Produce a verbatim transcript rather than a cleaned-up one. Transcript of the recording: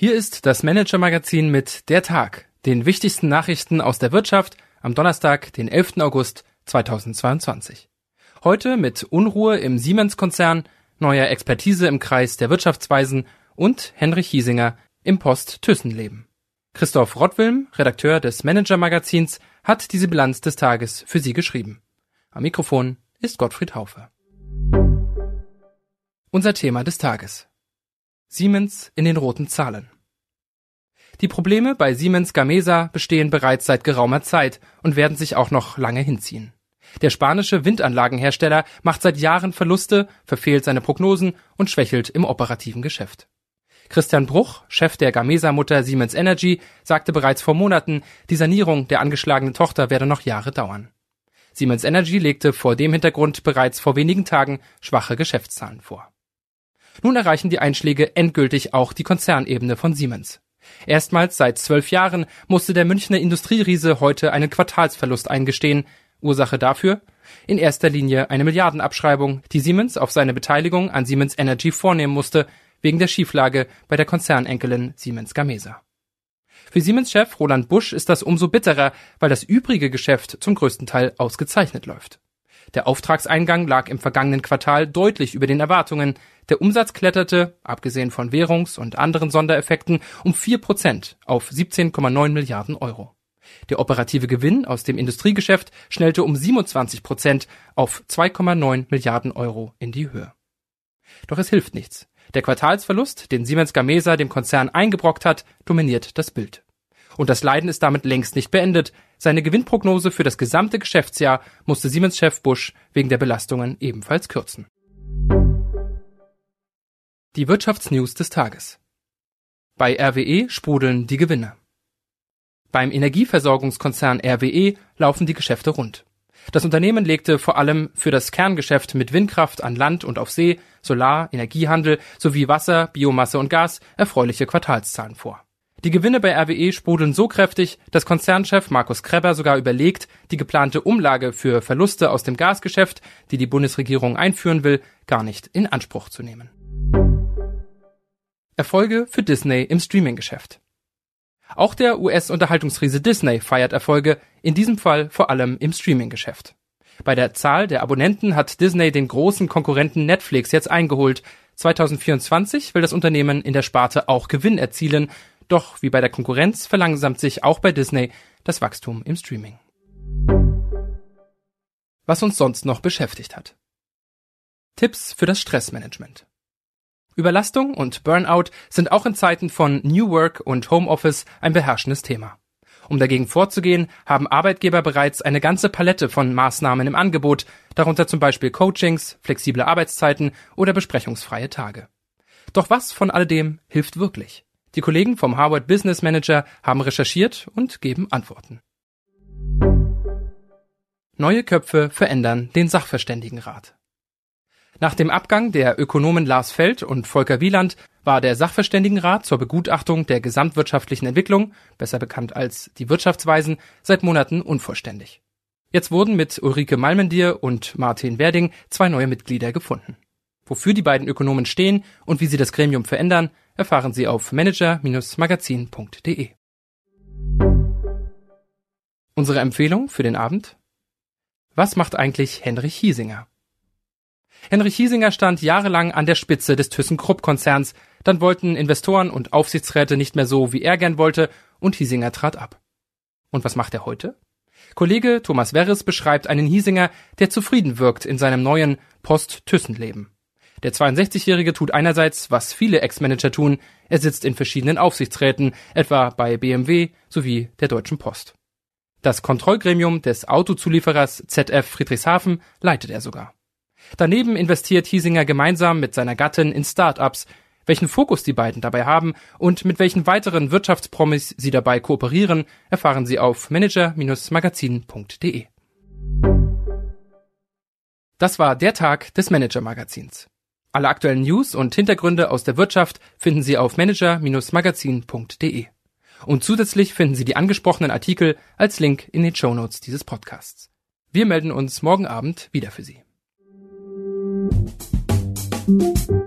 Hier ist das Manager-Magazin mit Der Tag, den wichtigsten Nachrichten aus der Wirtschaft am Donnerstag, den elften August zweitausendzweiundzwanzig. Heute mit Unruhe im Siemens-Konzern, neuer Expertise im Kreis der Wirtschaftsweisen und Henrich Hiesinger im Post-Thyssen-Leben. Christoph Rottwilm, Redakteur des Manager-Magazins, hat diese Bilanz des Tages für Sie geschrieben. Am Mikrofon ist Gottfried Haufe. Unser Thema des Tages: Siemens in den roten Zahlen. Die Probleme bei Siemens Gamesa bestehen bereits seit geraumer Zeit und werden sich auch noch lange hinziehen. Der spanische Windanlagenhersteller macht seit Jahren Verluste, verfehlt seine Prognosen und schwächelt im operativen Geschäft. Christian Bruch, Chef der Gamesa-Mutter Siemens Energy, sagte bereits vor Monaten, die Sanierung der angeschlagenen Tochter werde noch Jahre dauern. Siemens Energy legte vor dem Hintergrund bereits vor wenigen Tagen schwache Geschäftszahlen vor. Nun erreichen die Einschläge endgültig auch die Konzernebene von Siemens. Erstmals seit zwölf Jahren musste der Münchner Industrieriese heute einen Quartalsverlust eingestehen. Ursache dafür? In erster Linie eine Milliardenabschreibung, die Siemens auf seine Beteiligung an Siemens Energy vornehmen musste, wegen der Schieflage bei der Konzernenkelin Siemens Gamesa. Für Siemens-Chef Roland Busch ist das umso bitterer, weil das übrige Geschäft zum größten Teil ausgezeichnet läuft. Der Auftragseingang lag im vergangenen Quartal deutlich über den Erwartungen. Der Umsatz kletterte, abgesehen von Währungs- und anderen Sondereffekten, um vier Prozent auf siebzehn Komma neun Milliarden Euro. Der operative Gewinn aus dem Industriegeschäft schnellte um siebenundzwanzig Prozent auf zwei Komma neun Milliarden Euro in die Höhe. Doch es hilft nichts. Der Quartalsverlust, den Siemens Gamesa dem Konzern eingebrockt hat, dominiert das Bild. Und das Leiden ist damit längst nicht beendet. Seine Gewinnprognose für das gesamte Geschäftsjahr musste Siemens-Chef Busch wegen der Belastungen ebenfalls kürzen. Die Wirtschaftsnews des Tages. Bei R W E sprudeln die Gewinne. Beim Energieversorgungskonzern R W E laufen die Geschäfte rund. Das Unternehmen legte vor allem für das Kerngeschäft mit Windkraft an Land und auf See, Solar, Energiehandel sowie Wasser, Biomasse und Gas erfreuliche Quartalszahlen vor. Die Gewinne bei R W E sprudeln so kräftig, dass Konzernchef Markus Krebber sogar überlegt, die geplante Umlage für Verluste aus dem Gasgeschäft, die die Bundesregierung einführen will, gar nicht in Anspruch zu nehmen. Erfolge für Disney im Streaming-Geschäft. Auch der U S-Unterhaltungsriese Disney feiert Erfolge, in diesem Fall vor allem im Streaming-Geschäft. Bei der Zahl der Abonnenten hat Disney den großen Konkurrenten Netflix jetzt eingeholt. zweitausendvierundzwanzig will das Unternehmen in der Sparte auch Gewinn erzielen. Doch wie bei der Konkurrenz verlangsamt sich auch bei Disney das Wachstum im Streaming. Was uns sonst noch beschäftigt hat. Tipps für das Stressmanagement. Überlastung und Burnout sind auch in Zeiten von New Work und Homeoffice ein beherrschendes Thema. Um dagegen vorzugehen, haben Arbeitgeber bereits eine ganze Palette von Maßnahmen im Angebot, darunter zum Beispiel Coachings, flexible Arbeitszeiten oder besprechungsfreie Tage. Doch was von alledem hilft wirklich? Die Kollegen vom Harvard Business Manager haben recherchiert und geben Antworten. Neue Köpfe verändern den Sachverständigenrat. Nach dem Abgang der Ökonomen Lars Feld und Volker Wieland war der Sachverständigenrat zur Begutachtung der gesamtwirtschaftlichen Entwicklung, besser bekannt als die Wirtschaftsweisen, seit Monaten unvollständig. Jetzt wurden mit Ulrike Malmendier und Martin Werding zwei neue Mitglieder gefunden. Wofür die beiden Ökonomen stehen und wie sie das Gremium verändern, erfahren Sie auf manager Bindestrich magazin Punkt de. Unsere Empfehlung für den Abend? Was macht eigentlich Henrich Hiesinger? Henrich Hiesinger stand jahrelang an der Spitze des ThyssenKrupp-Konzerns, dann wollten Investoren und Aufsichtsräte nicht mehr so, wie er gern wollte, und Hiesinger trat ab. Und was macht er heute? Kollege Thomas Werres beschreibt einen Hiesinger, der zufrieden wirkt in seinem neuen Post-Thyssen-Leben. Der zweiundsechzigjährige tut einerseits, was viele Ex-Manager tun, er sitzt in verschiedenen Aufsichtsräten, etwa bei B M W sowie der Deutschen Post. Das Kontrollgremium des Autozulieferers Z F Friedrichshafen leitet er sogar. Daneben investiert Hiesinger gemeinsam mit seiner Gattin in Start-ups. Welchen Fokus die beiden dabei haben und mit welchen weiteren Wirtschaftspromis sie dabei kooperieren, erfahren Sie auf manager Bindestrich magazin Punkt de. Das war der Tag des Manager-Magazins. Alle aktuellen News und Hintergründe aus der Wirtschaft finden Sie auf manager Bindestrich magazin Punkt de. Und zusätzlich finden Sie die angesprochenen Artikel als Link in den Shownotes dieses Podcasts. Wir melden uns morgen Abend wieder für Sie.